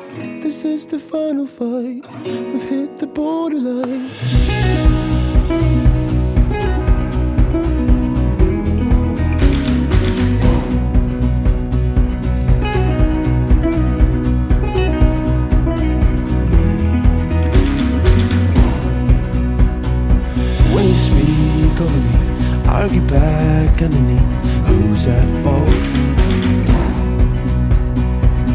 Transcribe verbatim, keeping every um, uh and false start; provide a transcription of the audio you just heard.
This is the final fight. We've hit the borderline. When you speak over me, argue back underneath. Who's at fault?